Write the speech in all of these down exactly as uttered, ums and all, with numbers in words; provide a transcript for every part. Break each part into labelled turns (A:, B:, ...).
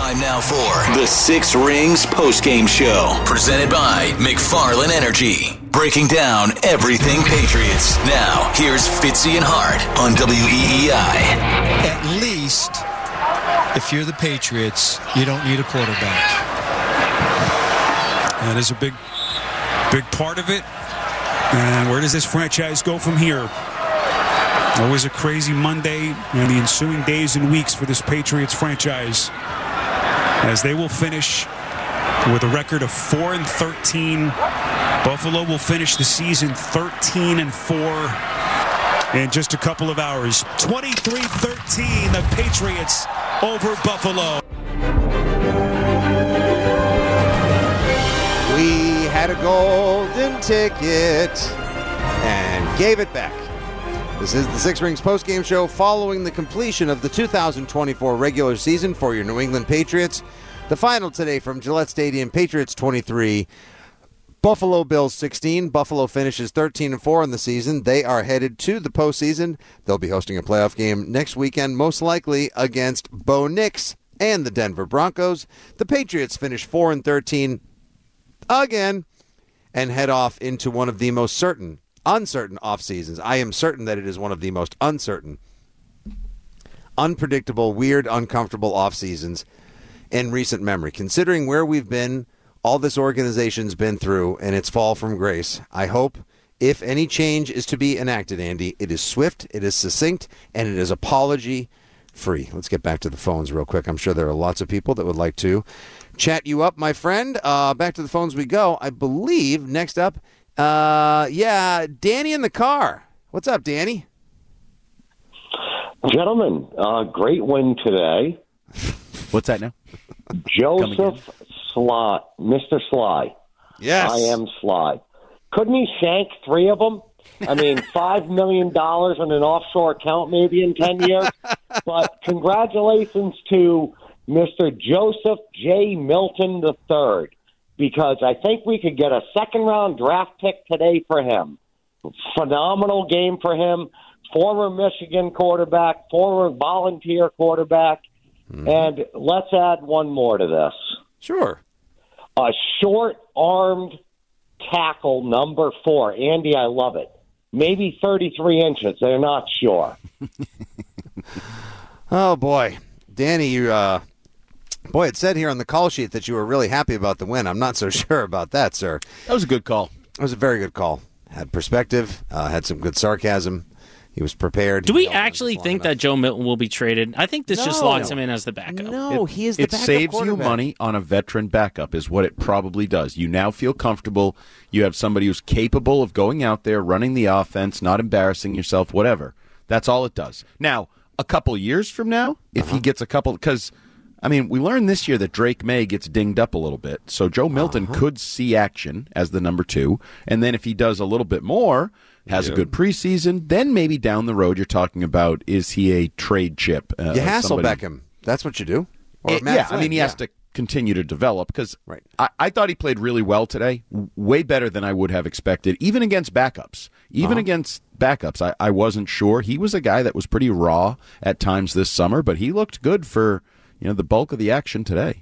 A: Time now for the Six Rings postgame show, presented by McFarland Energy. Breaking down everything Patriots. Now, here's Fitzy and Hart on W E E I.
B: At least, if you're the Patriots, you don't need a quarterback.
C: That is a big, big part of it. And where does this franchise go from here? Always a crazy Monday and the ensuing days and weeks for this Patriots franchise, as they will finish with a record of four and thirteen. Buffalo will finish the season thirteen and four in just a couple of hours. twenty-three thirteen, the Patriots over Buffalo.
D: We had a golden ticket and gave it back. This is the Six Rings postgame show following the completion of the two thousand twenty-four regular season for your New England Patriots. The final today from Gillette Stadium, Patriots twenty-three, Buffalo Bills sixteen. Buffalo finishes thirteen and four in the season. They are headed to the postseason. They'll be hosting a playoff game next weekend, most likely against Bo Nix and the Denver Broncos. The Patriots finish four and thirteen again and head off into one of the most certain uncertain off seasons. I am certain that it is one of the most uncertain, unpredictable, weird, uncomfortable off seasons in recent memory. Considering where we've been, all this organization's been through, and its fall from grace, I hope if any change is to be enacted, Andy, it is swift, it is succinct, and it is apology free. Let's get back to the phones real quick. I'm sure there are lots of people that would like to chat you up, my friend. Uh, back to the phones we go. I believe next up, Uh, yeah, Danny in the car. What's up, Danny?
E: Gentlemen, uh, great win today.
F: What's that now?
E: Joseph Sly, Mister Sly.
D: Yes.
E: I am Sly. Couldn't he shank three of them? I mean, five million dollars in an offshore account maybe in ten years. But congratulations to Mister Joseph J. Milton the third. Because I think we could get a second-round draft pick today for him. Phenomenal game for him. Former Michigan quarterback, former volunteer quarterback. Mm-hmm. And let's add one more to this.
D: Sure. A
E: short-armed tackle, number four. Andy, I love it. Maybe thirty-three inches. They're not sure.
D: Oh, boy. Danny, you... Uh... Boy, it said here on the call sheet that you were really happy about the win. I'm not so sure about that, sir.
F: That was a good call.
D: It was a very good call. Had perspective, uh, had some good sarcasm. He was prepared.
G: Do we actually think enough. that Joe Milton will be traded? I think this
D: no.
G: just logs him in as the backup.
D: No,
F: it,
D: he is the
F: it
D: backup
F: saves you
D: quarterback.
F: money on a veteran backup is what it probably does. You now feel comfortable. You have somebody who's capable of going out there, running the offense, not embarrassing yourself, whatever. That's all it does. Now, a couple years from now, if uh-huh. he gets a couple, because I mean, we learned this year that Drake May gets dinged up a little bit. So Joe Milton uh-huh. could see action as the number two. And then if he does a little bit more, has yeah. a good preseason, then maybe down the road you're talking about, is he a trade chip? Uh,
D: you hassle
F: somebody...
D: Beckham. That's what you do. Or
F: it,
D: Matt
F: yeah,
D: Flynn.
F: I mean, he
D: yeah.
F: has to continue to develop because
D: right.
F: I, I thought he played really well today, way better than I would have expected, even against backups. Even uh-huh. against backups, I, I wasn't sure. He was a guy that was pretty raw at times this summer, but he looked good for... you know, the bulk of the action today.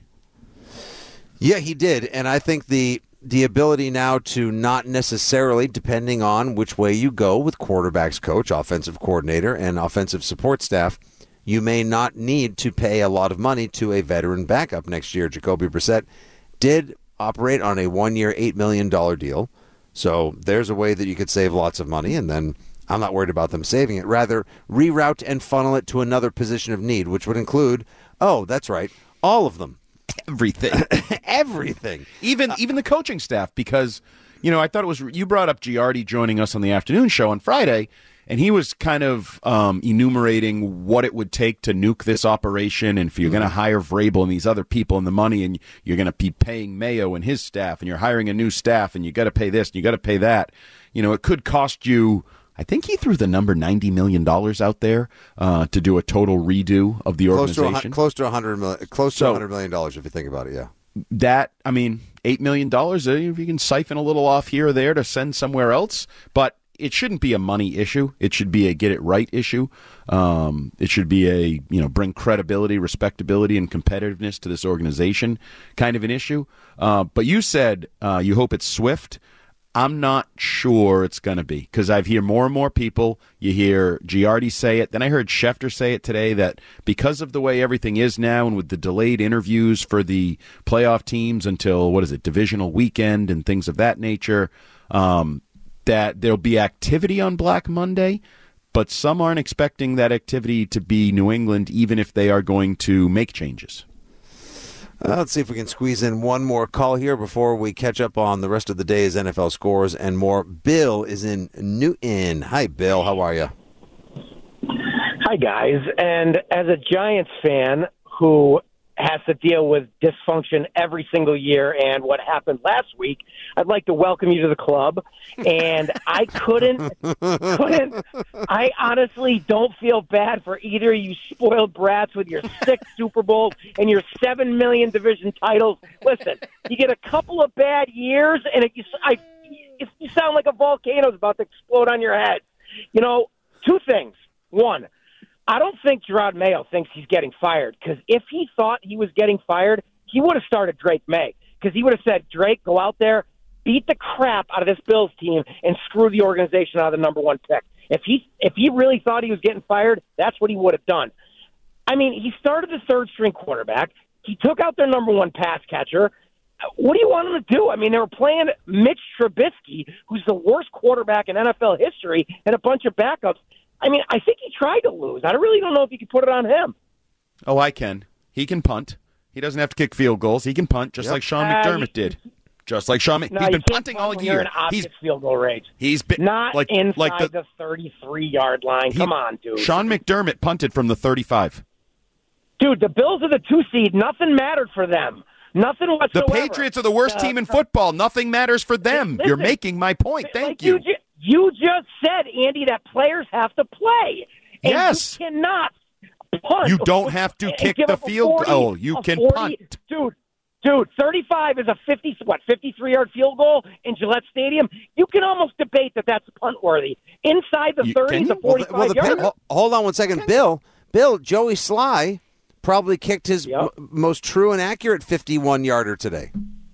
D: Yeah, he did. And I think the the ability now to not necessarily, depending on which way you go with quarterbacks coach, offensive coordinator, and offensive support staff, you may not need to pay a lot of money to a veteran backup next year. Jacoby Brissett did operate on a one-year, eight million dollars deal. So there's a way that you could save lots of money, and then I'm not worried about them saving it. Rather, reroute and funnel it to another position of need, which would include... Oh, that's right. All of them.
F: Everything.
D: Everything.
F: Even uh, even the coaching staff, because, you know, I thought it was, you brought up Giardi joining us on the afternoon show on Friday, and he was kind of um, enumerating what it would take to nuke this operation, and if you're mm-hmm. going to hire Vrabel and these other people and the money, and you're going to be paying Mayo and his staff, and you're hiring a new staff, and you got to pay this, and you got to pay that. You know, it could cost you... I think he threw the number ninety million dollars out there uh, to do a total redo of the
D: close
F: organization.
D: To a, close to one hundred million, close
F: so,
D: to one hundred million dollars if you think about it, yeah.
F: That, I mean, eight million dollars, if you can siphon a little off here or there to send somewhere else. But it shouldn't be a money issue. It should be a get it right issue. Um, it should be a, you know, bring credibility, respectability, and competitiveness to this organization kind of an issue. Uh, but you said uh, you hope it's swift. I'm not sure it's going to be, because I've hear more and more people. You hear Giardi say it. Then I heard Schefter say it today that because of the way everything is now and with the delayed interviews for the playoff teams until, what is it, divisional weekend and things of that nature, um, that there'll be activity on Black Monday, but some aren't expecting that activity to be New England, even if they are going to make changes.
D: Uh, let's see if we can squeeze in one more call here before we catch up on the rest of the day's N F L scores and more. Bill is in Newton. Hi, Bill. How are you?
H: Hi, guys. And as a Giants fan who has to deal with dysfunction every single year and what happened last week, I'd like to welcome you to the club. And I couldn't, couldn't, I honestly don't feel bad for either of you spoiled brats with your six Super Bowls and your seven million division titles. Listen, you get a couple of bad years and it, you, I, you sound like a volcano's about to explode on your head. You know, two things. One, I don't think Gerard Mayo thinks he's getting fired, because if he thought he was getting fired, he would have started Drake May, because he would have said, Drake, go out there, beat the crap out of this Bills team, and screw the organization out of the number one pick. If he if he really thought he was getting fired, that's what he would have done. I mean, he started the third-string quarterback. He took out their number one pass catcher. What do you want him to do? I mean, they were playing Mitch Trubisky, who's the worst quarterback in N F L history, and a bunch of backups. I mean, I think he tried to lose. I really don't know if you can put it on him.
F: Oh, I can. He can punt. He doesn't have to kick field goals. He can punt, just yep. like Sean McDermott uh, did. Just like Sean.
H: No,
F: he's been punting all year.
H: An
F: he's
H: field goal range.
F: He's been
H: not
F: like,
H: inside
F: like the,
H: the thirty-three yard line.
F: He,
H: Come on, dude.
F: Sean McDermott punted from the thirty-five.
H: Dude, the Bills are the two seed. Nothing mattered for them. Nothing whatsoever.
F: The Patriots are the worst uh, team in football. Nothing matters for them.
H: Listen,
F: You're making my point. Thank
H: like
F: you.
H: You, ju- you just said, Andy, that players have to play. And
F: yes.
H: You cannot punt.
F: You don't have to kick the field goal. You can
H: forty,
F: punt.
H: Dude, dude, thirty-five is a fifty, what, fifty-three yard field goal in Gillette Stadium. You can almost debate that that's punt worthy. Inside the thirty is a forty-five
D: well, the, well,
H: yard.
D: Pin, hold on one second. Bill, Bill, Joey Sly probably kicked his yep. m- most true and accurate fifty-one yarder today.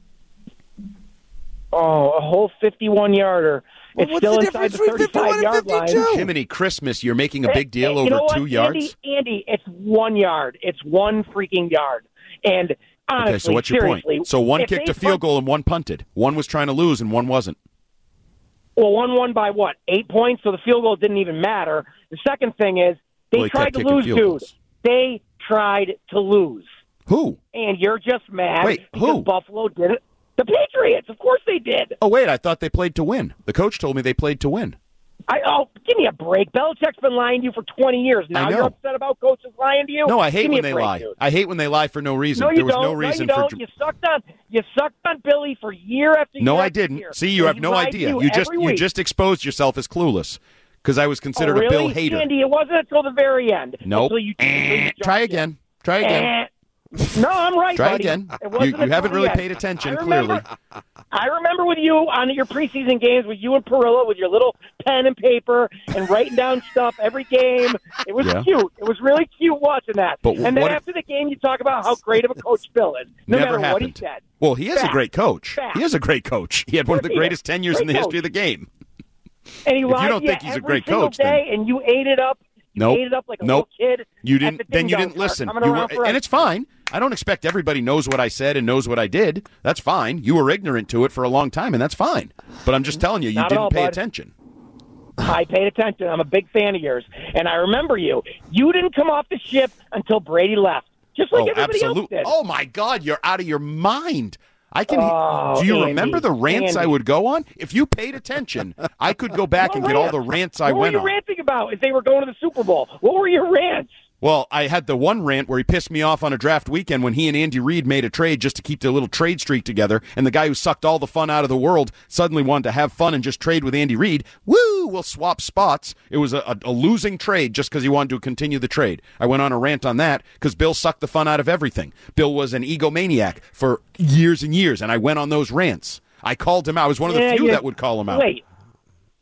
H: Oh, a whole fifty-one yarder.
D: Well,
H: it's still
D: the
H: inside the thirty-five yard line.
F: Jiminy Christmas, you're making a big deal
H: and,
F: over
H: you know
F: two
H: what,
F: yards?
H: Andy, Andy, it's one yard. It's one freaking yard. And honestly,
F: okay, so what's your point? So one kicked a field punt, goal and one punted. One was trying to lose and one wasn't.
H: Well, one won by what? Eight points, so the field goal didn't even matter. The second thing is they
F: well,
H: tried to lose, dude.
F: Goals.
H: They tried to lose.
F: Who?
H: And you're just mad
F: Wait,
H: because
F: who?
H: Buffalo did it. The Patriots, of course they did.
F: Oh, wait, I thought they played to win. The coach told me they played to win.
H: I Oh, give me a break. Belichick's been lying to you for twenty years. Now you're upset about coaches lying to you?
F: No, I hate
H: give
F: when they
H: break,
F: lie.
H: Dude.
F: I hate when they lie for no reason.
H: No, you
F: there was
H: don't.
F: no reason
H: no, you
F: for.
H: Don't. You sucked on you sucked on Billy for year after year.
F: No,
H: after
F: I didn't.
H: Year.
F: See, you
H: and
F: have no idea.
H: You,
F: you just
H: week.
F: you just exposed yourself as clueless because I was considered
H: oh, really?
F: a Bill hater.
H: Andy, it wasn't until the very end.
F: Nope.
H: Until you, until you
F: Try again. Try again.
H: No, I'm right,
F: Try
H: buddy.
F: again. You, you haven't really paid attention,
H: I remember,
F: clearly.
H: I remember with you on your preseason games with you and Perillo with your little pen and paper and writing down stuff every game. It was
F: yeah.
H: cute. It was really cute watching that.
F: But
H: and then
F: what
H: after the game, you talk about how great of a coach Bill is, no
F: Never
H: matter
F: happened.
H: what he said.
F: Well, he is
H: Fact.
F: a great coach.
H: Fact.
F: He is a great coach. He had one of the greatest tenures in the history of the game.
H: And he
F: if
H: lied
F: you don't
H: to
F: think
H: you
F: he's a
H: every
F: great
H: single
F: coach,
H: day,
F: then
H: and you ate it up. You
F: nope.
H: ate it up like a
F: nope.
H: little kid.
F: You didn't.
H: The
F: then you didn't
H: start
F: listen.
H: coming
F: You
H: around
F: were,
H: for
F: and
H: us.
F: it's fine. I don't expect everybody knows what I said and knows what I did. That's fine. You were ignorant to it for a long time, and that's fine. But I'm just telling you, you
H: Not
F: didn't
H: all,
F: pay
H: bud.
F: attention.
H: I paid attention. I'm a big fan of yours, and I remember you. You didn't come off the ship until Brady left, just like
F: oh,
H: everybody
F: absolutely.
H: else did.
F: Oh my God, you're out of your mind. I can.
H: Oh,
F: do you
H: Andy,
F: remember the rants
H: Andy.
F: I would go on? If you paid attention, I could go back
H: What
F: and get all
H: rants?
F: the rants I
H: what
F: went
H: were you
F: on.
H: ranting about if they were going to the Super Bowl? What were your rants?
F: Well, I had the one rant where he pissed me off on a draft weekend when he and Andy Reid made a trade just to keep their little trade streak together, and the guy who sucked all the fun out of the world suddenly wanted to have fun and just trade with Andy Reid. Woo! We'll swap spots. It was a, a, a losing trade just because he wanted to continue the trade. I went on a rant on that because Bill sucked the fun out of everything. Bill was an egomaniac for years and years, and I went on those rants. I called him out. I was one of the
H: Yeah,
F: few
H: yeah.
F: that would call him out.
H: Wait.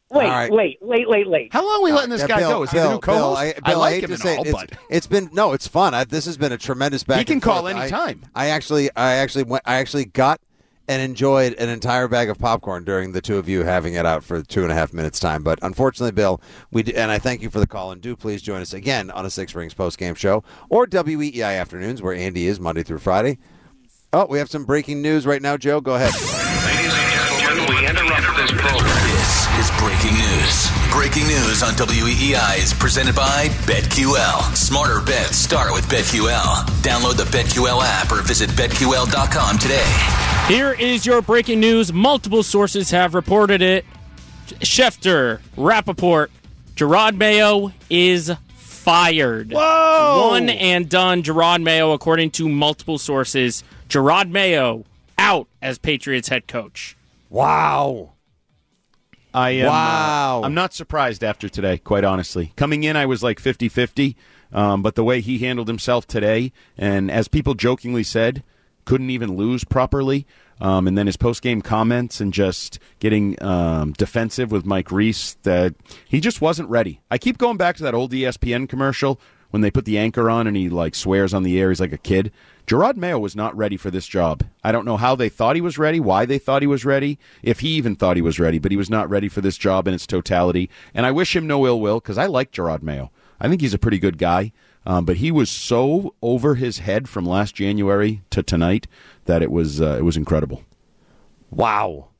H: Wait,
D: right.
H: wait, wait, wait, wait.
F: How long are we letting this
D: Yeah,
F: guy
D: Bill,
F: go? Is he
D: Bill,
F: the new co-host?
D: Bill, I, Bill,
F: I like
D: hate
F: him
D: to
F: and
D: say
F: all,
D: it,
F: but
D: it's, it's been no, it's fun. I, this has been a tremendous back.
F: he can
D: and
F: call
D: forth.
F: anytime.
D: I, I actually, I actually went. I actually got and enjoyed an entire bag of popcorn during the two of you having it out for two and a half minutes time. But unfortunately, Bill, we d- and I thank you for the call, and do please join us again on a Six Rings post game show or W E E I afternoons where Andy is Monday through Friday. Oh, we have some breaking news right now, Joe. Go ahead.
A: Ladies and gentlemen, we interrupt this program. This is breaking news. Breaking news on W E E I is presented by BetQL. Smarter bets start with BetQL. Download the BetQL app or visit bet Q L dot com today.
G: Here is your breaking news. Multiple sources have reported it. Schefter, Rappaport, Gerard Mayo is fired.
F: Whoa!
G: One and done. Gerard Mayo, according to multiple sources. Gerard Mayo out as Patriots head coach.
D: Wow.
F: I am,
D: Wow.
F: Uh, I'm not surprised after today, quite honestly. Coming in, I was like fifty-fifty, um, but the way he handled himself today, and as people jokingly said, couldn't even lose properly, um, and then his post-game comments and just getting um, defensive with Mike Reese, that he just wasn't ready. I keep going back to that old E S P N commercial when they put the anchor on and he like swears on the air, he's like a kid. Gerard Mayo was not ready for this job. I don't know how they thought he was ready, why they thought he was ready, if he even thought he was ready, but he was not ready for this job in its totality. And I wish him no ill will because I like Gerard Mayo. I think he's a pretty good guy, um, but he was so over his head from last January to tonight that it was uh, it was incredible.
D: Wow.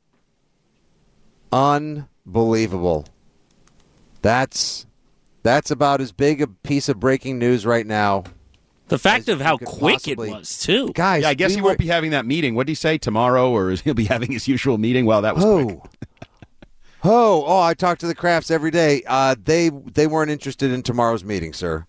D: Unbelievable. That's that's about as big a piece of breaking news right now.
G: The fact
D: As
G: of how
D: you could
G: quick
D: possibly-
G: it was, too.
D: Guys,
F: Yeah, I guess
D: we
F: he
D: were-
F: won't be having that meeting. What did he say, tomorrow, or is he'll be having his usual meeting? Well, that was quick.
D: Oh. oh, oh! I talk to the Crafts every day. Uh, they they weren't interested in tomorrow's meeting, sir.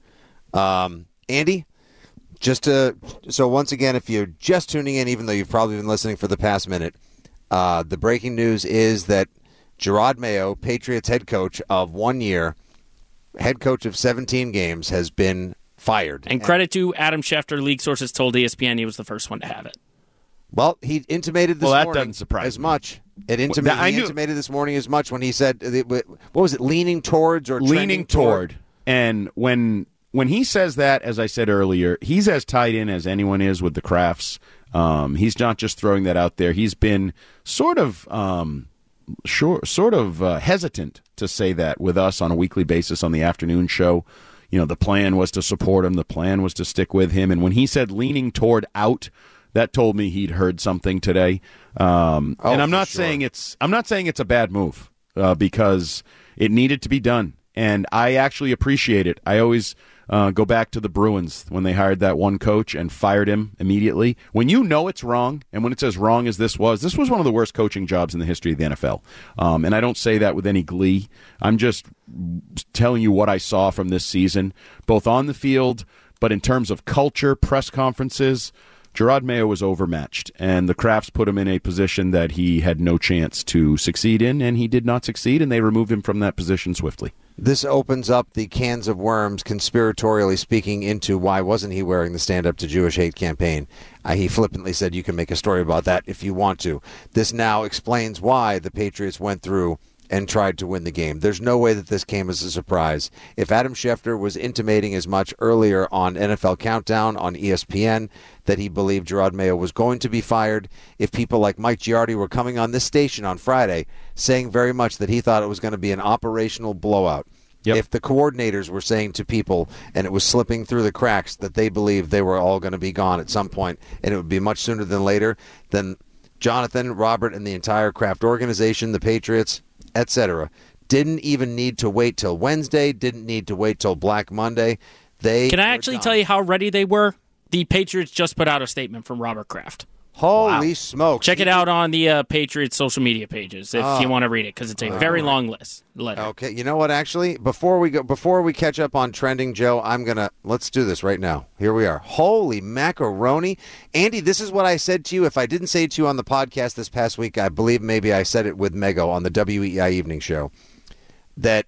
D: Um, Andy, just to so once again, if you're just tuning in, even though you've probably been listening for the past minute, uh, the breaking news is that Gerard Mayo, Patriots head coach of one year, head coach of seventeen games, has been fired.
G: And credit to Adam Schefter. League sources told E S P N he was the first one to have it.
D: Well, he intimated this
F: Well, that
D: morning
F: doesn't surprise
D: as
F: me.
D: much. It
F: Well,
D: intimated,
F: that- I
D: he
F: knew-
D: intimated this morning as much when he said, what was it, leaning towards or
F: leaning
D: trending
F: toward. And when when he says that, as I said earlier, he's as tied in as anyone is with the Crafts. Um, he's not just throwing that out there. He's been sort of um, sure, sort of uh, hesitant to say that with us on a weekly basis on the afternoon show. You know, the plan was to support him. The plan was to stick with him. And when he said leaning toward out, that told me he'd heard something today. Um,
D: Oh,
F: and I'm
D: for
F: not
D: sure.
F: saying it's I'm not saying it's a bad move uh, because it needed to be done. And I actually appreciate it. I always uh, go back to the Bruins when they hired that one coach and fired him immediately. When you know it's wrong, and when it's as wrong as this was, this was one of the worst coaching jobs in the history of the N F L. Um, and I don't say that with any glee. I'm just telling you what I saw from this season, both on the field, but in terms of culture, press conferences, Gerard Mayo was overmatched, and the Crafts put him in a position that he had no chance to succeed in, and he did not succeed, and they removed him from that position swiftly.
D: This opens up the cans of worms, conspiratorially speaking, into why wasn't he wearing the Stand Up to Jewish Hate campaign. Uh, he flippantly said you can make a story about that if you want to. This now explains why the Patriots went through and tried to win the game. There's no way that this came as a surprise. If Adam Schefter was intimating as much earlier on N F L Countdown on E S P N that he believed Gerard Mayo was going to be fired, if people like Mike Giardi were coming on this station on Friday saying very much that he thought it was going to be an operational blowout,
F: Yep.
D: if the coordinators were saying to people and it was slipping through the cracks that they believed they were all going to be gone at some point and it would be much sooner than later, then Jonathan, Robert, and the entire Kraft organization, the Patriots, et cetera, didn't even need to wait till Wednesday, didn't need to wait till Black Monday. They
G: Can I
D: were
G: actually
D: done.
G: tell you how ready they were? The Patriots just put out a statement from Robert Kraft.
D: Holy smokes.
G: Check it out on the uh, Patriots social media pages if
D: Oh.
G: you want to read it, because it's a very long list. Letter.
D: Okay, you know what? Actually, before we go, before we catch up on trending, Joe, I'm gonna let's do this right now. Here we are. Holy macaroni, Andy! This is what I said to you. If I didn't say it to you on the podcast this past week, I believe maybe I said it with Mego on the W E I Evening Show. That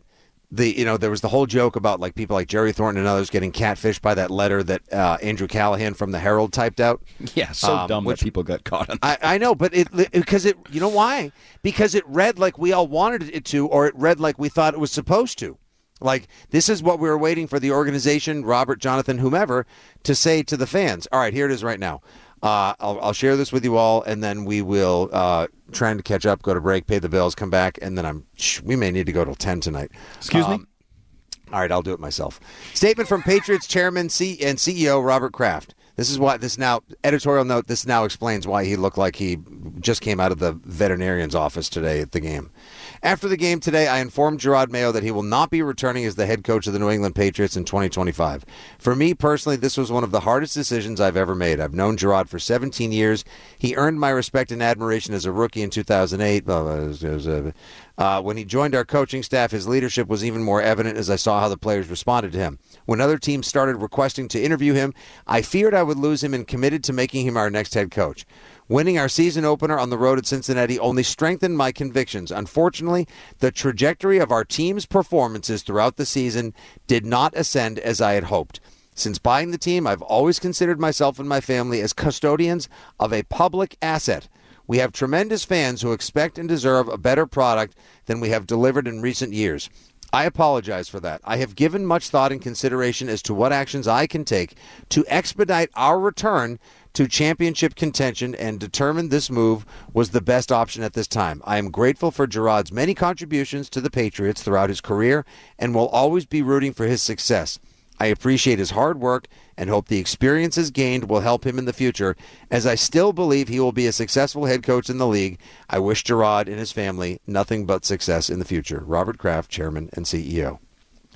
D: The you know there was the whole joke about like people like Jerry Thornton and others getting catfished by that letter that uh, Andrew Callahan from the Herald typed out.
F: Yeah, so
D: um,
F: dumb
D: which,
F: that people got caught on.
D: I, I know, but it because it you know why? Because it read like we all wanted it to, or it read like we thought it was supposed to. Like this is what we were waiting for the organization, Robert, Jonathan, whomever, to say to the fans. All right, here it is right now. Uh, I'll, I'll share this with you all, and then we will uh, try to catch up, go to break, pay the bills, come back, and then I'm. Shh, we may need to go till ten tonight.
F: Excuse
D: um,
F: me.
D: All right, I'll do it myself. Statement from Patriots Chairman C- and C E O Robert Kraft. This is why this now editorial note. This now explains why he looked like he just came out of the veterinarian's office today at the game. After the game today, I informed Jerod Mayo that he will not be returning as the head coach of the New England Patriots in twenty twenty-five. For me personally, this was one of the hardest decisions I've ever made. I've known Jerod for seventeen years. He earned my respect and admiration as a rookie in two thousand eight. Uh, when he joined our coaching staff, his leadership was even more evident as I saw how the players responded to him. When other teams started requesting to interview him, I feared I would lose him and committed to making him our next head coach. Winning our season opener on the road at Cincinnati only strengthened my convictions. Unfortunately, the trajectory of our team's performances throughout the season did not ascend as I had hoped. Since buying the team, I've always considered myself and my family as custodians of a public asset. We have tremendous fans who expect and deserve a better product than we have delivered in recent years. I apologize for that. I have given much thought and consideration as to what actions I can take to expedite our return to championship contention and determined this move was the best option at this time. I am grateful for Jerod's many contributions to the Patriots throughout his career and will always be rooting for his success. I appreciate his hard work and hope the experiences gained will help him in the future, as I still believe he will be a successful head coach in the league. I wish Jerod and his family nothing but success in the future. Robert Kraft, Chairman and C E O.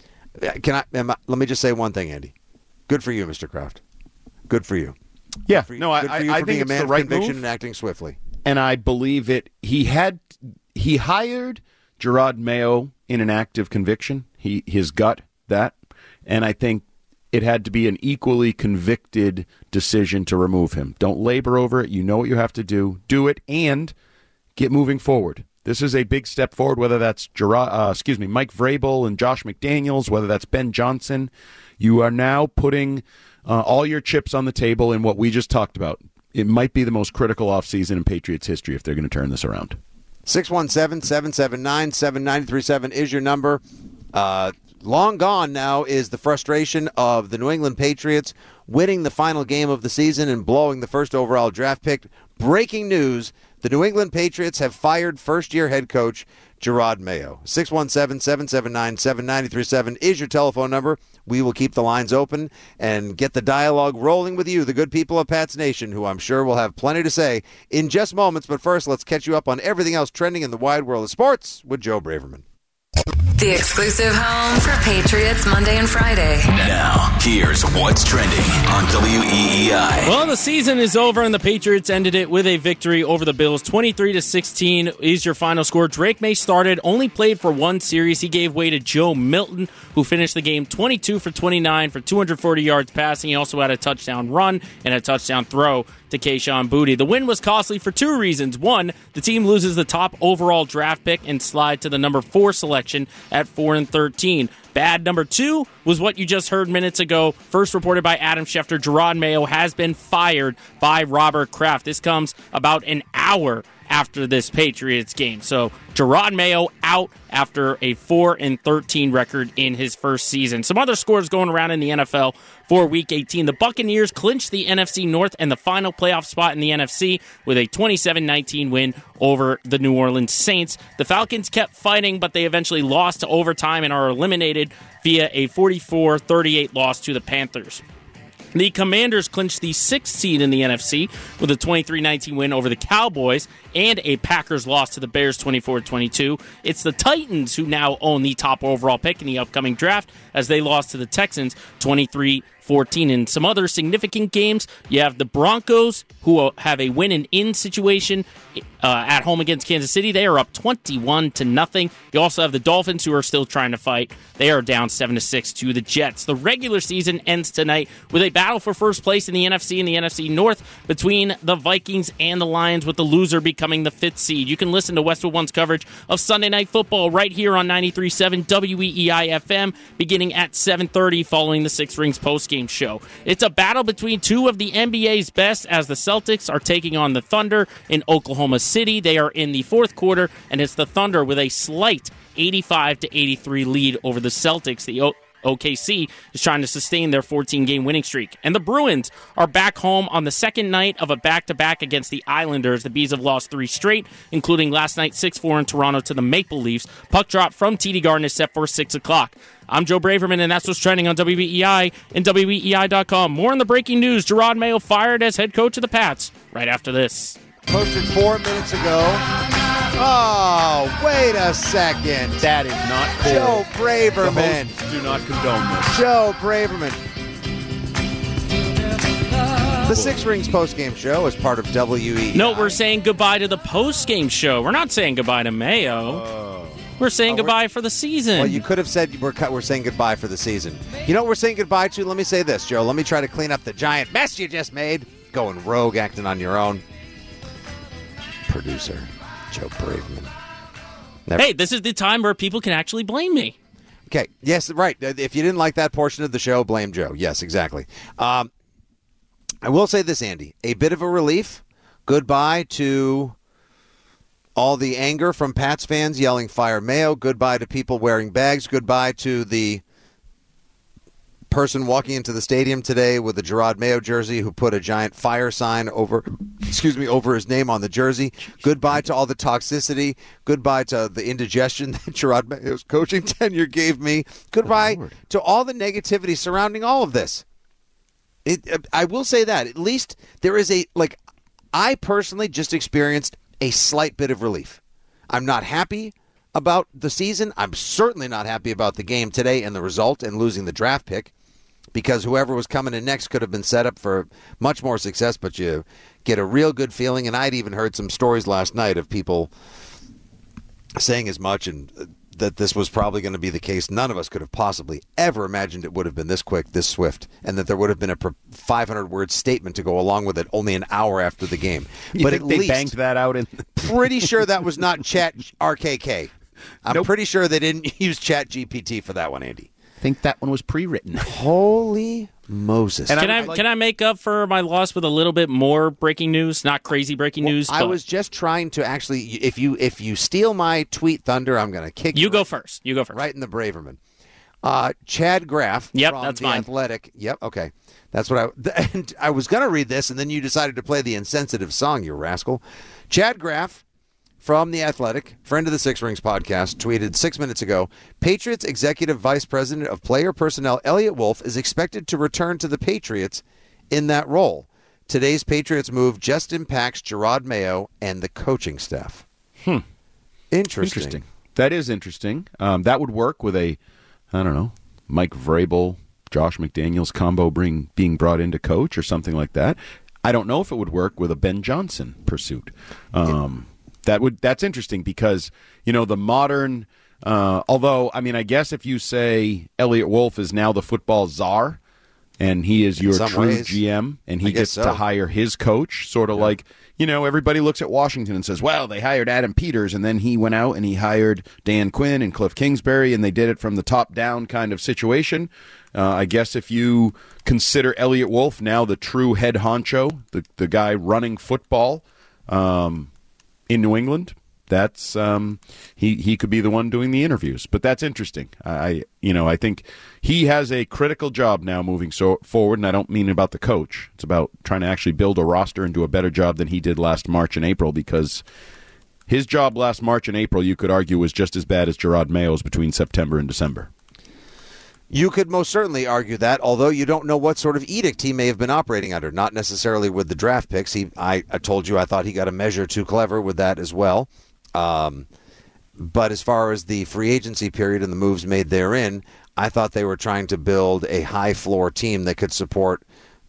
D: Can I, am I let me just say one thing, Andy. Good for you, Mister Kraft. Good for you.
F: Yeah,
D: for,
F: no, I,
D: good for you
F: I
D: for
F: think
D: being
F: it's
D: a man
F: the
D: of
F: right
D: conviction
F: move,
D: and acting swiftly.
F: and I believe it. He had he hired Jerod Mayo in an act of conviction. He his gut that, and I think it had to be an equally convicted decision to remove him. Don't labor over it. You know what you have to do. Do it and get moving forward. This is a big step forward, whether that's Gerard, uh, excuse me, Mike Vrabel and Josh McDaniels, whether that's Ben Johnson. You are now putting uh, all your chips on the table in what we just talked about. It might be the most critical offseason in Patriots history if they're going to turn this around.
D: six one seven, seven seven nine, seven nine three seven is your number. Uh, long gone now is the frustration of the New England Patriots winning the final game of the season and blowing the first overall draft pick. Breaking news, the New England Patriots have fired first-year head coach Jerod Mayo. six one seven, seven seven nine, seven nine three seven is your telephone number. We will keep the lines open and get the dialogue rolling with you, the good people of Pats Nation, who I'm sure will have plenty to say in just moments. But first, let's catch you up on everything else trending in the wide world of sports with Joe Braverman.
I: The exclusive home for Patriots Monday and Friday.
A: Now, here's what's trending on W E E I.
G: Well, the season is over, and the Patriots ended it with a victory over the Bills. twenty-three to sixteen is your final score. Drake May started, only played for one series. He gave way to Joe Milton, who finished the game twenty-two for twenty-nine for two hundred forty yards passing. He also had a touchdown run and a touchdown throw to Kayshon Boutte. The win was costly for two reasons. One, the team loses the top overall draft pick and slide to the number four selection at four and thirteen. Bad number two was what you just heard minutes ago. First reported by Adam Schefter, Jerod Mayo has been fired by Robert Kraft. This comes about an hour after this Patriots game. So Jerod Mayo out after a four and thirteen record in his first season. Some other scores going around in the N F L for Week eighteen. The Buccaneers clinched the N F C North and the final playoff spot in the N F C with a twenty-seven nineteen win over the New Orleans Saints. The Falcons kept fighting, but they eventually lost to overtime and are eliminated via a forty-four thirty-eight loss to the Panthers. The Commanders clinched the sixth seed in the N F C with a twenty-three nineteen win over the Cowboys and a Packers loss to the Bears twenty-four twenty-two. It's the Titans who now own the top overall pick in the upcoming draft as they lost to the Texans twenty-three fourteen. In some other significant games, you have the Broncos, who have a win-and-in situation uh, at home against Kansas City. They are up twenty-one to nothing. You also have the Dolphins, who are still trying to fight. They are down seven to six to the Jets. The regular season ends tonight with a battle for first place in the N F C and the N F C North between the Vikings and the Lions, with the loser becoming the fifth seed. You can listen to Westwood One's coverage of Sunday Night Football right here on ninety-three point seven W E E I F M, beginning at seven thirty following the Six Rings postgame show. It's a battle between two of the N B A's best, as the Celtics are taking on the Thunder in Oklahoma City. They are in the fourth quarter, and it's the Thunder with a slight eighty-five to eighty-three lead over the Celtics. The o- O K C is trying to sustain their fourteen-game winning streak. And the Bruins are back home on the second night of a back-to-back against the Islanders. The Bees have lost three straight, including last night six four in Toronto to the Maple Leafs. Puck drop from T D Garden is set for six o'clock. I'm Joe Braverman, and that's what's trending on W B E I and W B E I dot com. More on the breaking news. Gerard Mayo fired as head coach of the Pats right after this.
D: Posted four minutes ago. Oh, wait a second.
F: That is not cool.
D: Joe Braverman.
F: The hosts do not condone this.
D: Joe Braverman. The Six Rings postgame show is part of W E E I.
G: No, we're saying goodbye to the postgame show. We're not saying goodbye to Mayo.
D: Oh.
G: We're saying
D: Oh,
G: goodbye
D: we're-
G: for the season.
D: Well, you could have said we're, cut, we're saying goodbye for the season. You know what we're saying goodbye to? Let me say this, Joe. Let me try to clean up the giant mess you just made. Going rogue, acting on your own. Producer, Joe Braverman. Never-
G: Hey, this is the time where people can actually blame me.
D: Okay, yes, right. If you didn't like that portion of the show, blame Joe. Yes, exactly. Um, I will say this, Andy. A bit of a relief. Goodbye to all the anger from Pats fans yelling fire Mayo. Goodbye to people wearing bags. Goodbye to the person walking into the stadium today with a Gerard Mayo jersey who put a giant fire sign over, excuse me, over his name on the jersey. Goodbye to all the toxicity. Goodbye to the indigestion that Gerard Mayo's coaching tenure gave me. Goodbye
F: Oh,
D: to all the negativity surrounding all of this. It, I will say that at least there is a, like, I personally just experienced a slight bit of relief. I'm not happy about the season. I'm certainly not happy about the game today and the result and losing the draft pick, because whoever was coming in next could have been set up for much more success, but you get a real good feeling. And I'd even heard some stories last night of people saying as much, and that this was probably going to be the case. None of us could have possibly ever imagined it would have been this quick, this swift, and that there would have been a five hundred word statement to go along with it only an hour after the game.
F: You
D: but
F: think
D: at
F: they
D: least,
F: banked that out? In-
D: pretty sure that was not Chat R K K. I'm
F: Nope.
D: pretty sure they didn't use Chat G P T for that one, Andy.
F: I think that one was pre-written.
D: Holy Moses.
F: And
G: Can
F: I
G: I,
F: would like-
G: can I make up for my loss with a little bit more breaking news? Not crazy breaking news.
D: I
G: but
D: was just trying to actually, if you if you steal my tweet thunder, I'm going to kick you.
G: You go
D: right,
G: first. You go first.
D: right in the Braverman. Uh, Chad Graff
G: Yep,
D: from
G: that's
D: The
G: mine.
D: Athletic. Yep, okay. That's what I, and I was going to read this, and then you decided to play the insensitive song, you rascal. Chad Graff from The Athletic, friend of the Six Rings podcast, tweeted six minutes ago, Patriots Executive Vice President of Player Personnel Elliot Wolf is expected to return to the Patriots in that role. Today's Patriots move just impacts Gerard Mayo and the coaching staff.
F: Hmm.
D: Interesting.
F: Interesting. That is interesting. Um, that would work with a, I don't know, Mike Vrabel, Josh McDaniels combo bring, being brought in to coach or something like that. I don't know if it would work with a Ben Johnson pursuit. Um, that would that's interesting because, you know, the modern, uh, although, I mean, I guess if you say Elliot Wolf is now the football czar and he is your
D: some
F: true
D: ways.
F: G M and
D: I
F: he
D: guess
F: gets
D: so.
F: to hire his coach, sort of like, you know, everybody looks at Washington and says, well, they hired Adam Peters, and then he went out and he hired Dan Quinn and Cliff Kingsbury, and they did it from the top down kind of situation. Uh, I guess if you consider Elliot Wolf now the true head honcho, the, the guy running football um, in New England, that's um, he he could be the one doing the interviews. But that's interesting. I you know I think he has a critical job now moving so forward, and I don't mean about the coach. It's about trying to actually build a roster and do a better job than he did last March and April, because his job last March and April, you could argue, was just as bad as Gerard Mayo's between September and December.
D: You could most certainly argue that, although you don't know what sort of edict he may have been operating under. Not necessarily with the draft picks. He, I, I told you I thought he got a measure too clever with that as well. Um, but as far as the free agency period and the moves made therein, I thought they were trying to build a high floor team that could support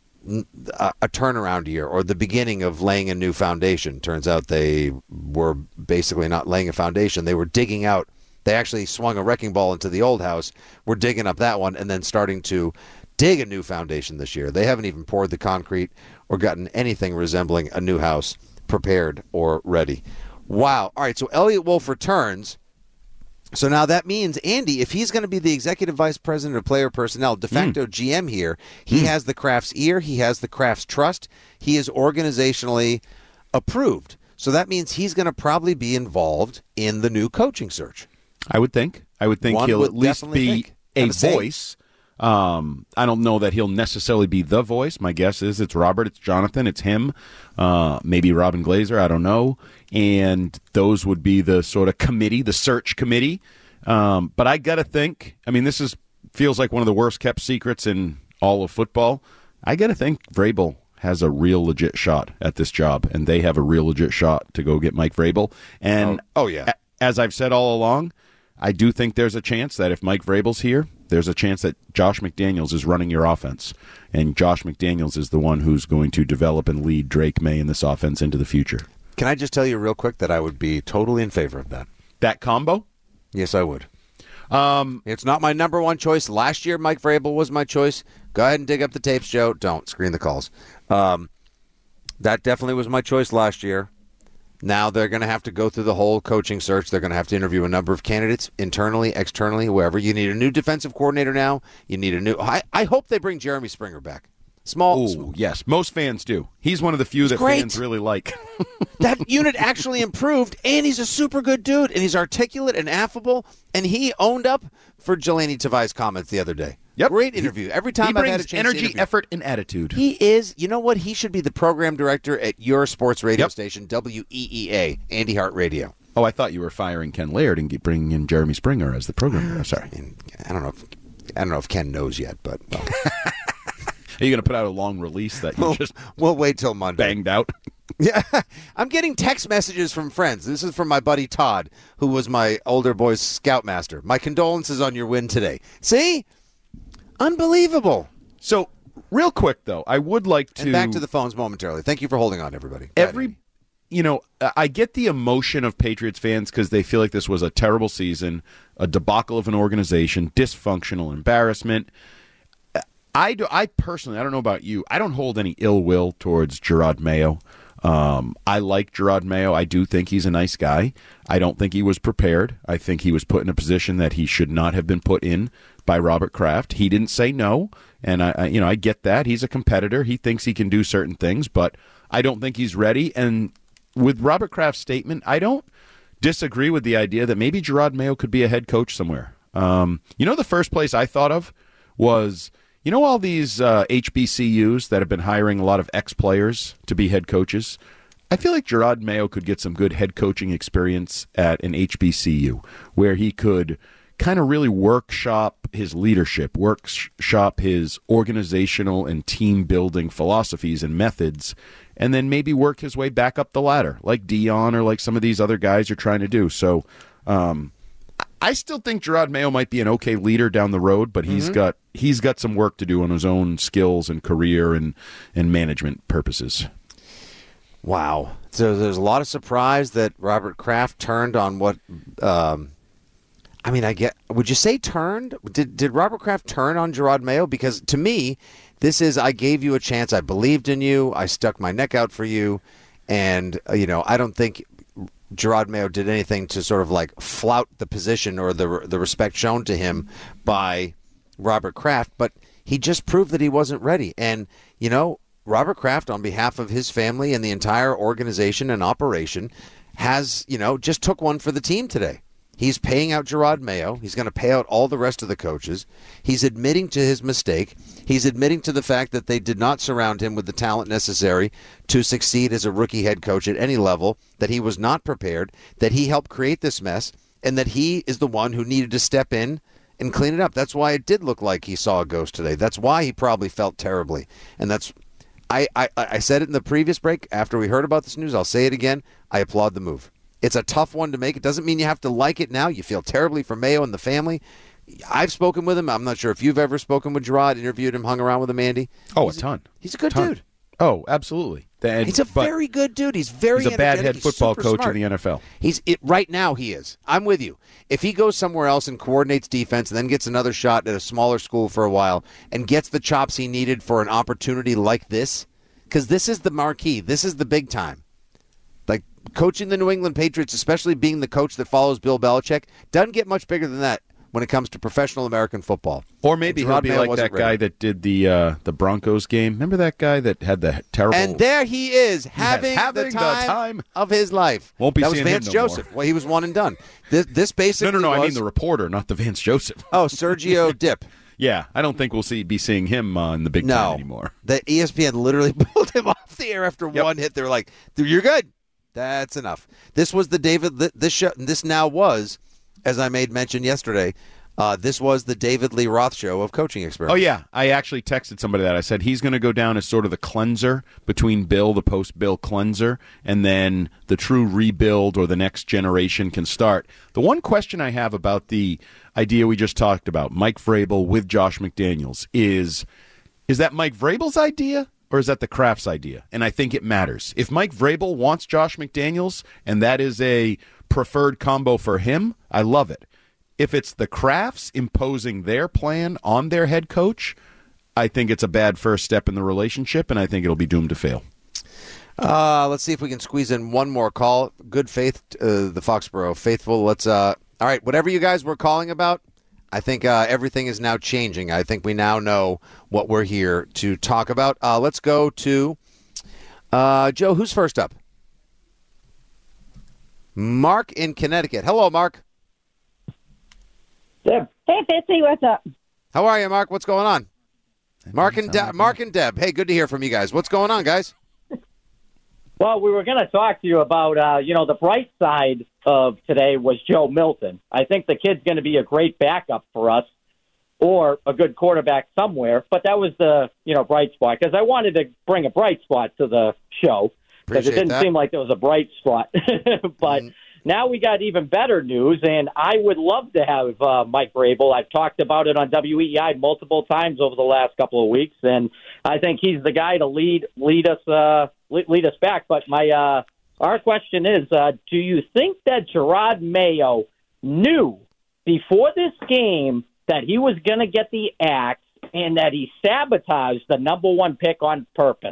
D: a, a turnaround year or the beginning of laying a new foundation. Turns out they were basically not laying a foundation. They were digging out. They actually swung a wrecking ball into the old house. We're digging up that one and then starting to dig a new foundation this year. They haven't even poured the concrete or gotten anything resembling a new house prepared or ready. Wow. All right, so Elliot Wolf returns. So now that means, Andy, if he's going to be the executive vice president of player personnel, de facto mm. G M here, he mm. has the Kraft's ear, he has the Kraft's trust, he is organizationally approved. So that means he's going to probably be involved in the new coaching search.
F: I would think. I would think
D: One
F: he'll
D: would
F: at least be a voice. Um, I don't know that he'll necessarily be the voice. My guess is it's Robert, it's Jonathan, it's him, uh, maybe Robin Glazer, I don't know. And those would be the sort of committee, the search committee. Um, but I got to think, I mean, this is feels like one of the worst kept secrets in all of football. I got to think Vrabel has a real legit shot at this job, and they have a real legit shot to go get Mike Vrabel. And
D: oh, oh yeah,
F: a- as I've said all along, I do think there's a chance that if Mike Vrabel's here, there's a chance that Josh McDaniels is running your offense. And Josh McDaniels is the one who's going to develop and lead Drake May in this offense into the future.
D: Can I just tell you real quick that I would be totally in favor of that?
F: That combo?
D: Yes, I would.
F: Um,
D: it's not my number one choice. Last year, Mike Vrabel was my choice. Go ahead and dig up the tapes, Joe. Don't. Screen the calls. Um, that definitely was my choice last year. Now they're going to have to go through the whole coaching search. They're going to have to interview a number of candidates internally, externally, wherever. You need a new defensive coordinator now. You need a new. I, I hope they bring Jeremy Springer back. Small.
F: Ooh,
D: small.
F: Yes, most fans do. He's one of the few
D: he's
F: that
D: great.
F: fans really like.
D: That unit actually improved, and he's a super good dude, and he's articulate and affable, and he owned up for Jelani Tavai's comments the other day.
F: Yep.
D: Great interview. Every time
F: he
D: I've had a chance
F: energy,
D: to interview.
F: effort, and attitude.
D: He is, you know what? He should be the program director at your sports radio
F: yep.
D: station, W E E A, Andy Hart Radio.
F: Oh, I thought you were firing Ken Laird and get, bringing in Jeremy Springer as the program director. Sorry.
D: I, mean, I don't know if I don't know if Ken knows yet, but well.
F: Are you going to put out a long release that you
D: we'll,
F: just
D: we'll wait till Monday.
F: Banged out?
D: Yeah, I'm getting text messages from friends. This is from my buddy Todd, who was my older boy's scoutmaster. My condolences on your win today. See? Unbelievable.
F: So, real quick, though, I would like to...
D: And back to the phones momentarily. Thank you for holding on, everybody.
F: Every, you know, I get the emotion of Patriots fans because they feel like this was a terrible season, a debacle of an organization, dysfunctional embarrassment. I, do, I personally, I don't know about you, I don't hold any ill will towards Gerard Mayo. Um, I like Gerard Mayo. I do think he's a nice guy. I don't think he was prepared. I think he was put in a position that he should not have been put in by Robert Kraft. He didn't say no, and I, I you know, I get that. He's a competitor. He thinks he can do certain things, but I don't think he's ready. And with Robert Kraft's statement, I don't disagree with the idea that maybe Gerard Mayo could be a head coach somewhere. Um, you know, the first place I thought of was... You know all these uh, H B C Us that have been hiring a lot of ex-players to be head coaches? I feel like Gerard Mayo could get some good head coaching experience at an H B C U where he could kind of really workshop his leadership, workshop his organizational and team-building philosophies and methods, and then maybe work his way back up the ladder like Dion or like some of these other guys are trying to do. So um, I still think Gerard Mayo might be an okay leader down the road, but he's mm-hmm. got he's got some work to do on his own skills and career and, and management purposes.
D: Wow. So there's a lot of surprise that Robert Kraft turned on what um, I mean, I get would you say turned? Did did Robert Kraft turn on Gerard Mayo? Because to me, this is I gave you a chance, I believed in you, I stuck my neck out for you, and uh, you know, I don't think Gerard Mayo did anything to sort of like flout the position or the the respect shown to him by Robert Kraft, but he just proved that he wasn't ready. And, you know, Robert Kraft, on behalf of his family and the entire organization and operation, has, you know, just took one for the team today. He's paying out Gerard Mayo. He's going to pay out all the rest of the coaches. He's admitting to his mistake. He's admitting to the fact that they did not surround him with the talent necessary to succeed as a rookie head coach at any level, that he was not prepared, that he helped create this mess, and that he is the one who needed to step in and clean it up. That's why it did look like he saw a ghost today. That's why he probably felt terribly. And that's I, I, I said it in the previous break after we heard about this news. I'll say it again. I applaud the move. It's a tough one to make. It doesn't mean you have to like it now. You feel terribly for Mayo and the family. I've spoken with him. I'm not sure if you've ever spoken with Gerard, interviewed him, hung around with him, Andy.
F: Oh,
D: he's
F: a ton.
D: He's a good
F: ton.
D: dude.
F: Oh, absolutely. And,
D: he's a very good dude. He's very
F: He's a bad head
D: he's
F: football
D: super
F: coach
D: smart.
F: in the N F L.
D: He's it, right now he is. I'm with you. If he goes somewhere else and coordinates defense and then gets another shot at a smaller school for a while and gets the chops he needed for an opportunity like this, because this is the marquee. This is the big time. Like coaching the New England Patriots, especially being the coach that follows Bill Belichick, doesn't get much bigger than that when it comes to professional American football.
F: Or maybe he'll be like that guy that did the uh, the Broncos game. Remember that guy that had the terrible...
D: And there he is, having,
F: having
D: the, time
F: the time
D: of his life.
F: Won't be
D: that was
F: seeing
D: Vance
F: him no
D: Joseph.
F: more.
D: Well, he was one and done. This, this basically
F: No, no, no,
D: was,
F: I mean the reporter, not the Vance Joseph.
D: Oh, Sergio Dip.
F: Yeah, I don't think we'll see be seeing him uh, in the Big
D: no,
F: Ten anymore.
D: The E S P N literally pulled him off the air after
F: Yep.
D: one hit. They're like, "You're good. That's enough." This was the David. This show. This now was, as I made mention yesterday. Uh, this was the David Lee Roth show of coaching experiments.
F: Oh, yeah. I actually texted somebody that. I said he's going to go down as sort of the cleanser between Bill, the post-Bill cleanser, and then the true rebuild or the next generation can start. The one question I have about the idea we just talked about, Mike Vrabel with Josh McDaniels, is, is that Mike Vrabel's idea or is that the Kraft's idea? And I think it matters. If Mike Vrabel wants Josh McDaniels and that is a preferred combo for him, I love it. If it's the Krafts imposing their plan on their head coach, I think it's a bad first step in the relationship, and I think it'll be doomed to fail.
D: Uh, let's see if we can squeeze in one more call. Good faith, uh, the Foxborough faithful. Let's. Uh, all right, whatever you guys were calling about, I think uh, everything is now changing. I think we now know what we're here to talk about. Uh, let's go to uh, Joe. Who's first up? Mark in Connecticut. Hello, Mark.
J: Deb. Hey, Fitzy, what's up?
D: How are you, Mark? What's going on? Mark and De- Mark and Deb. Hey, good to hear from you guys. What's going on, guys?
H: Well, we were going to talk to you about, uh, you know, the bright side of today was Joe Milton. I think the kid's going to be a great backup for us or a good quarterback somewhere. But that was the, you know, bright spot because I wanted to bring a bright spot to the show because it didn't
D: that.
H: seem like there was a bright spot. But mm. Now we got even better news, and I would love to have uh, Mike Vrabel. I've talked about it on W E I multiple times over the last couple of weeks, and I think he's the guy to lead lead us uh, lead us back. But my uh, our question is, uh, do you think that Gerard Mayo knew before this game that he was going to get the axe and that he sabotaged the number one pick on purpose?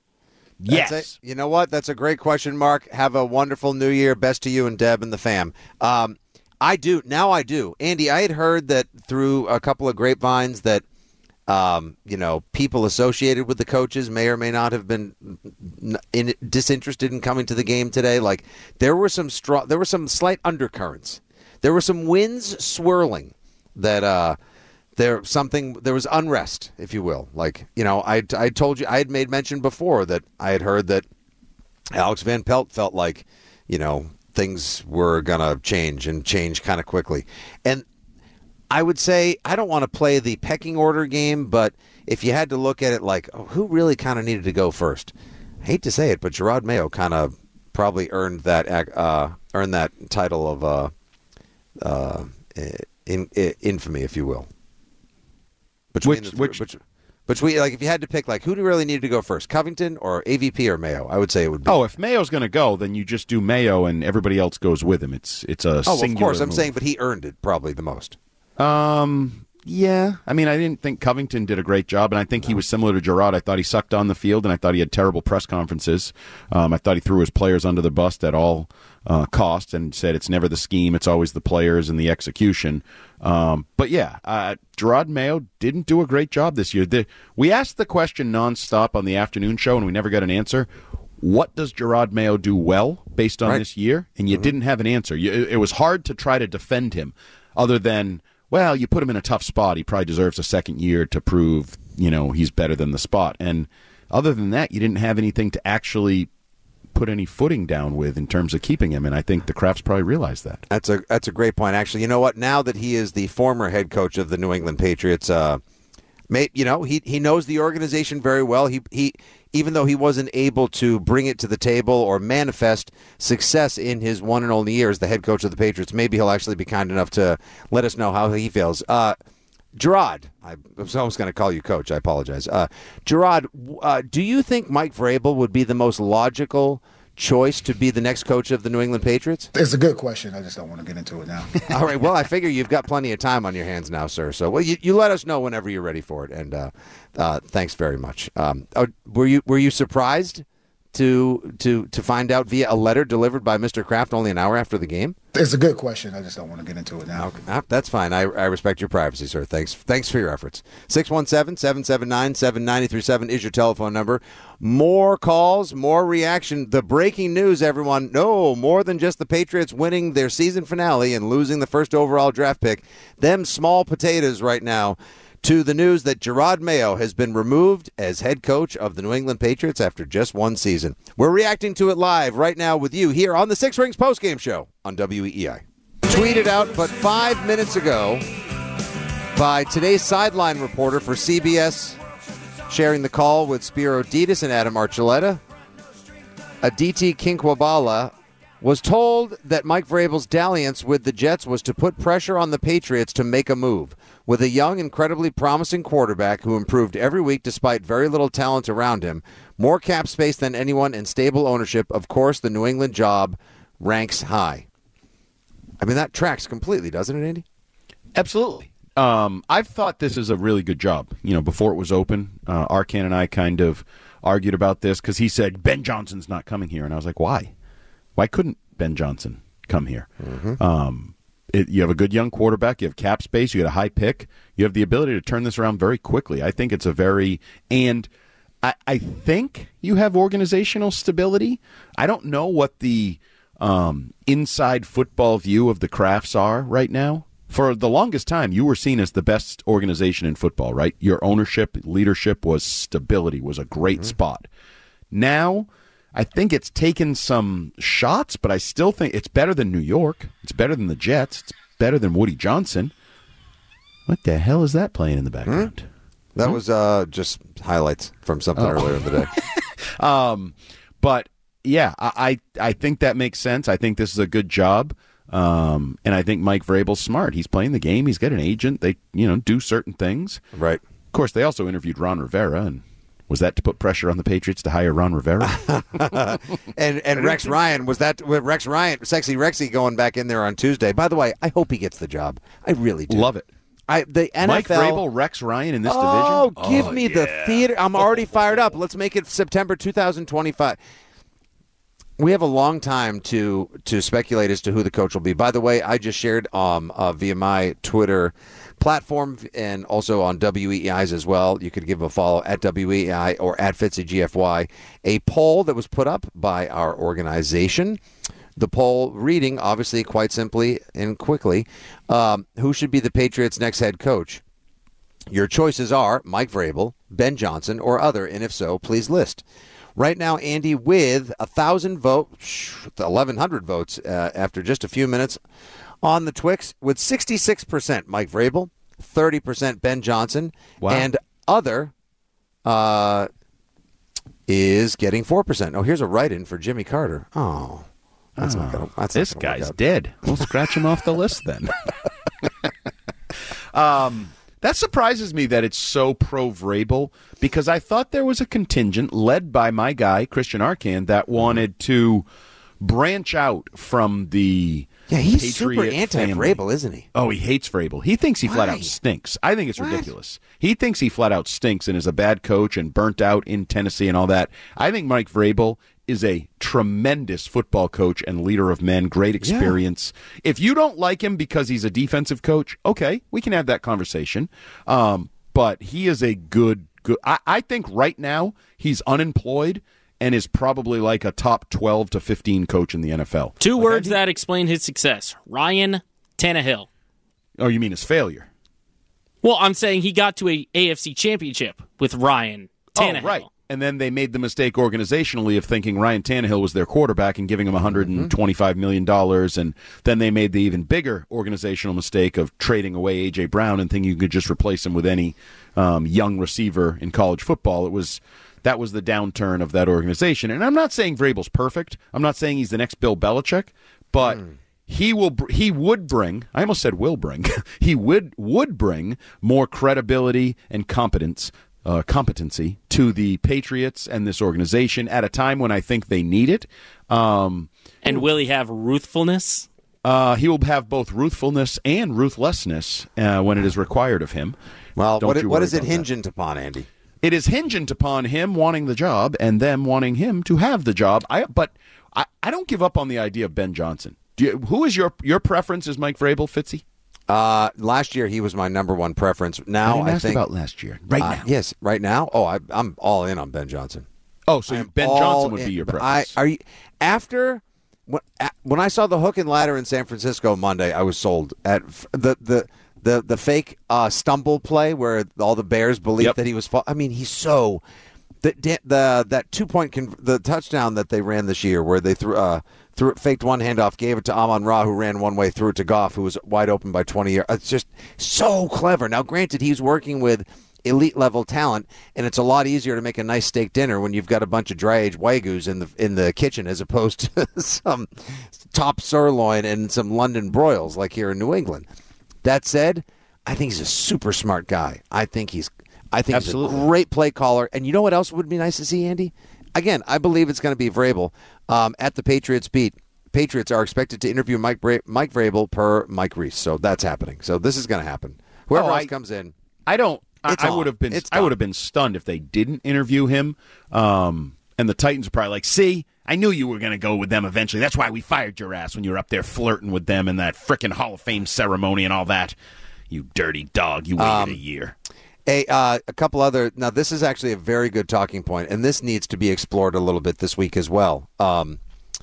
D: Yes.
F: Yes.
D: A, you know what? That's a great question, Mark. Have a wonderful new year. Best to you and Deb and the fam. Um, I do. Now I do. Andy, I had heard that through a couple of grapevines that, um, you know, people associated with the coaches may or may not have been in, disinterested in coming to the game today. Like there were some straw, there were some slight undercurrents. There were some winds swirling that uh, there something there was unrest, if you will. Like, you know, I I told you I had made mention before that I had heard that Alex Van Pelt felt like, you know, things were gonna change and change kind of quickly. And I would say I don't want to play the pecking order game, but if you had to look at it like, oh, who really kind of needed to go first? I hate to say it, but Gerard Mayo kind of probably earned that uh, earned that title of uh, uh, in, in, infamy, if you will. Between
F: Which,
D: the,
F: which,
D: which, between like if you had to pick like who do you really need to go first, Covington or A V P or Mayo? I would say it would be.
F: Oh, if Mayo's going to go, then you just do Mayo and everybody else goes with him. It's it's a
D: oh,
F: singular
D: of course I'm
F: move.
D: saying, but he earned it probably the most.
F: Um, yeah. I mean, I didn't think Covington did a great job, and I think he was similar to Gerard. I thought he sucked on the field, and I thought he had terrible press conferences. Um, I thought he threw his players under the bus at all uh, costs and said it's never the scheme, it's always the players and the execution. Um, but yeah, uh, Gerard Mayo didn't do a great job this year. The, we asked the question nonstop on the afternoon show, and we never got an answer. What does Gerard Mayo do well based on
D: right.
F: this year? And you mm-hmm. didn't have an answer. You, it, it was hard to try to defend him other than, well, you put him in a tough spot. He probably deserves a second year to prove, you know, he's better than the spot. And other than that, you didn't have anything to actually put any footing down with in terms of keeping him. And I think the Krafts probably realized that.
D: That's a that's a great point. Actually, you know what? Now that he is the former head coach of the New England Patriots, uh, may, you know, he he knows the organization very well. He he even though he wasn't able to bring it to the table or manifest success in his one and only year as the head coach of the Patriots. Maybe he'll actually be kind enough to let us know how he feels. Uh, Gerard, I was almost going to call you coach. I apologize. Uh, Gerard, uh, do you think Mike Vrabel would be the most logical choice to be the next coach of the New England Patriots?
J: It's a good question. I just don't want to get into it now.
D: All right. Well, I figure you've got plenty of time on your hands now, sir. So, well, you, you let us know whenever you're ready for it. And uh, uh, thanks very much. Um, oh, were you were you surprised to to to find out via a letter delivered by Mister Kraft only an hour after the game?
J: It's a good question. I just don't want to get into it now.
D: Okay. Ah, that's fine. I, I respect your privacy, sir. Thanks Thanks for your efforts. six one seven, seven seven nine, seven nine three seven is your telephone number. More calls, more reaction. The breaking news, everyone. No, more than just the Patriots winning their season finale and losing the first overall draft pick. Them small potatoes right now to the news that Gerard Mayo has been removed as head coach of the New England Patriots after just one season. We're reacting to it live right now with you here on the Six Rings postgame show on W E E I. Tweeted out but five minutes ago by today's sideline reporter for C B S, sharing the call with Spiro Dedes and Adam Archuleta. Aditi Kinkwabala was told that Mike Vrabel's dalliance with the Jets was to put pressure on the Patriots to make a move. With a young, incredibly promising quarterback who improved every week despite very little talent around him, more cap space than anyone, and stable ownership, of course, the New England job ranks high. I mean, that tracks completely, doesn't it, Andy?
F: Absolutely. Um, I've thought this is a really good job. You know, before it was open, uh, Arkan and I kind of argued about this because he said, Ben Johnson's not coming here. And I was like, why? Why couldn't Ben Johnson come here? Mm-hmm. Um It, you have a good young quarterback. You have cap space. You get a high pick. You have the ability to turn this around very quickly. I think it's a very – and I, I think you have organizational stability. I don't know what the um, inside football view of the Crafts are right now. For the longest time, you were seen as the best organization in football, right? Your ownership, leadership was stability, was a great mm-hmm. spot. Now – I think it's taken some shots, but I still think it's better than New York. It's better than the Jets. It's better than Woody Johnson. What the hell is that playing in the background?
D: Hmm? That hmm? was uh, just highlights from something oh. earlier in the day.
F: um, but, yeah, I, I think that makes sense. I think this is a good job. Um, and I think Mike Vrabel's smart. He's playing the game. He's got an agent. They, you know, do certain things.
D: Right.
F: Of course, they also interviewed Ron Rivera, and was that to put pressure on the Patriots to hire Ron Rivera?
D: and and Rex Ryan, was that Rex Ryan, Sexy Rexy going back in there on Tuesday? By the way, I hope he gets the job. I really do.
F: Love it.
D: I the N F L,
F: Mike Vrabel, Rex Ryan in this
D: oh,
F: division?
D: Give
F: oh,
D: me
F: yeah.
D: the theater. I'm already fired up. Let's make it September twenty twenty-five. We have a long time to to speculate as to who the coach will be. By the way, I just shared um, uh, via my Twitter platform and also on W E E I's as well. You could give a follow at W E E I or at FitzyGFY. A poll that was put up by our organization. The poll reading, obviously, quite simply and quickly, um, who should be the Patriots' next head coach? Your choices are Mike Vrabel, Ben Johnson, or other, and if so, please list. Right now, Andy, with one thousand votes, eleven hundred votes uh, after just a few minutes on the Twix, with sixty-six percent Mike Vrabel, thirty percent Ben Johnson, wow. and other uh, is getting four percent. Oh, here's a write-in for Jimmy Carter. Oh, that's oh, not going to
F: This
D: not
F: guy's dead. We'll scratch him off the list then. um. That surprises me that it's so pro-Vrabel, because I thought there was a contingent led by my guy, Christian Arkan, that wanted to branch out from the
D: Yeah, he's
F: Patriot
D: super anti-Vrabel, isn't he?
F: Oh, he hates Vrabel. He thinks he
D: Why?
F: flat out stinks. I think it's
D: What?
F: ridiculous. He thinks he flat out stinks and is a bad coach and burnt out in Tennessee and all that. I think Mike Vrabel is a tremendous football coach and leader of men, great experience. Yeah. If you don't like him because he's a defensive coach, okay, we can have that conversation. Um, but he is a good, good. I, I think right now he's unemployed and is probably like a top twelve to fifteen coach in the N F L.
G: Two
F: like
G: words
F: I,
G: that explain his success. Ryan Tannehill.
F: Oh, you mean his failure?
G: Well, I'm saying he got to a A F C championship with Ryan Tannehill.
F: Oh, right. And then they made the mistake organizationally of thinking Ryan Tannehill was their quarterback and giving him one hundred twenty-five million dollars. And then they made the even bigger organizational mistake of trading away A J. Brown and thinking you could just replace him with any um, young receiver in college football. It was that was the downturn of that organization. And I'm not saying Vrabel's perfect. I'm not saying he's the next Bill Belichick, but mm. he will. He would bring. I almost said will bring. he would would bring more credibility and competence, uh, competency to the Patriots and this organization at a time when I think they need it. Um,
G: and will he have ruthfulness?
F: Uh, he will have both ruthfulness and ruthlessness uh, when it is required of him.
D: Well,
F: Don't
D: what,
F: you
D: what
F: worry
D: is it
F: about
D: hingent
F: that.
D: upon, Andy?
F: It is hingent upon him wanting the job and them wanting him to have the job. I, but I, I don't give up on the idea of Ben Johnson. Do you, who is your your preference? Is Mike Vrabel, Fitzy?
D: Uh, last year he was my number one preference. Now
F: I, didn't
D: I
F: ask
D: think
F: about last year. Right
D: uh,
F: now,
D: yes, right now. Oh, I, I'm all in on Ben Johnson.
F: Oh, so
D: I'm
F: Ben Johnson would
D: in,
F: be your
D: I
F: preference.
D: are you after when when I saw the hook and ladder in San Francisco Monday, I was sold at the the. The the fake uh, stumble play where all the Bears believed
F: Yep.
D: that he was. Fa- I mean, he's so the the that two point con- the touchdown that they ran this year where they threw uh, threw it, faked one handoff, gave it to Amon Ra, who ran one way, threw it to Goff, who was wide open by twenty yards. It's just so clever. Now, granted, he's working with elite level talent, and it's a lot easier to make a nice steak dinner when you've got a bunch of dry aged Wagyus in the in the kitchen as opposed to some top sirloin and some London broils like here in New England. That said, I think he's a super smart guy. I think he's I think
F: Absolutely.
D: he's a great play caller. And you know what else would be nice to see, Andy? Again, I believe it's going to be Vrabel um, at the Patriots beat. Patriots are expected to interview Mike Bra- Mike Vrabel per Mike Reese. So that's happening. So this is going to happen. Whoever
F: Oh,
D: else
F: I-
D: comes in.
F: I don't. I,
D: It's
F: I
D: on.
F: would have been.
D: It's
F: I
D: done.
F: would have been stunned if they didn't interview him. Um, and the Titans are probably like, "See, I knew you were going to go with them eventually. That's why we fired your ass when you were up there flirting with them in that frickin' Hall of Fame ceremony and all that. You dirty dog. You waited
D: Um,
F: a year."
D: A, uh, a couple other. Now, this is actually a very good talking point, and this needs to be explored a little bit this week as well. Um,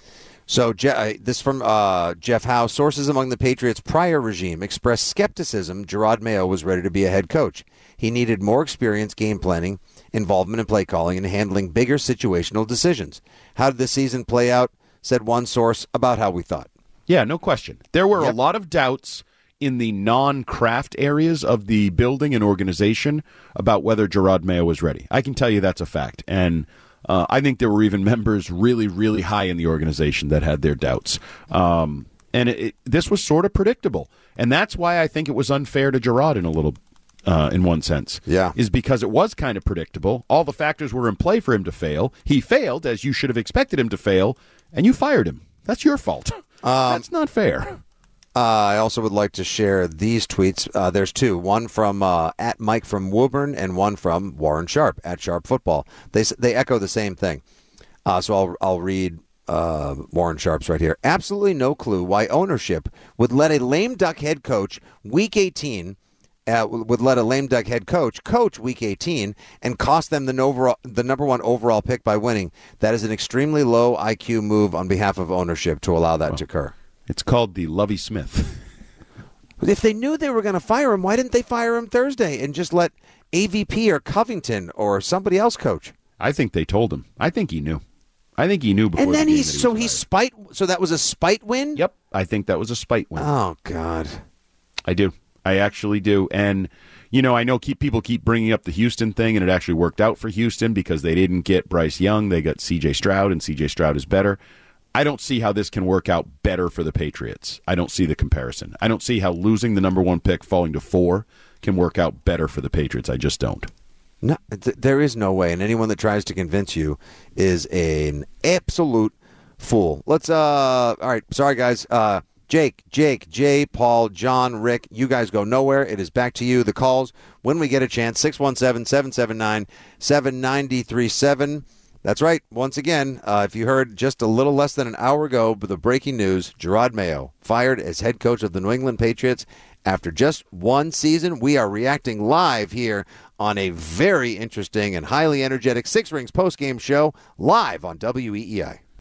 D: so, Je- uh, this from uh, Jeff Howe. Sources among the Patriots' prior regime expressed skepticism Gerard Mayo was ready to be a head coach. He needed more experience game planning, involvement in play calling, and handling bigger situational decisions. How did the season play out? Said one source about how we thought.
F: Yeah, no question. There were
D: Yep.
F: a lot of doubts in the non-craft areas of the building and organization about whether Gerard Mayo was ready. I can tell you that's a fact. And uh, I think there were even members really, really high in the organization that had their doubts. Um, and it, it, this was sort of predictable. And that's why I think it was unfair to Gerard in a little uh, in one sense.
D: Yeah.
F: Is because it was kind of predictable. All the factors were in play for him to fail. He failed, as you should have expected him to fail, and you fired him. That's your fault.
D: Um,
F: that's not fair.
D: Uh, I also would like to share these tweets. Uh, there's two. One from uh, at Mike from Woburn and one from Warren Sharp at Sharp Football. They they echo the same thing. Uh, so I'll I'll read uh, Warren Sharp's right here. Absolutely no clue why ownership would let a lame duck head coach week eighteen uh, would let a lame duck head coach coach week eighteen and cost them the overall the number one overall pick by winning. That is an extremely low I Q move on behalf of ownership to allow that to occur.
F: It's called the Lovie Smith.
D: If they knew they were going to fire him, why didn't they fire him Thursday and just let A V P or Covington or somebody else coach?
F: I think they told him. I think he knew. I think he knew before.
D: And then
F: the game
D: he's
F: that he
D: so
F: was
D: he's
F: fired.
D: spite. So that was a spite win.
F: Yep, I think that was a spite win.
D: Oh God,
F: I do. I actually do. And you know, I know keep people keep bringing up the Houston thing, and it actually worked out for Houston because they didn't get Bryce Young. They got C J Stroud, and C J Stroud is better. I don't see how this can work out better for the Patriots. I don't see the comparison. I don't see how losing the number one pick, falling to four, can work out better for the Patriots. I just don't.
D: no, th- there is no way. And anyone that tries to convince you is an absolute fool. Let's. uh All right, sorry guys. Uh, Jake, Jake, Jay, Paul, John, Rick. You guys go nowhere. It is back to you. The calls when we get a chance. six one seven, seven seven nine, seven nine three seven. That's right. Once again, uh, if you heard just a little less than an hour ago, the breaking news, Gerard Mayo fired as head coach of the New England Patriots after just one season. We are reacting live here on a very interesting and highly energetic Six Rings postgame show live on W E E I.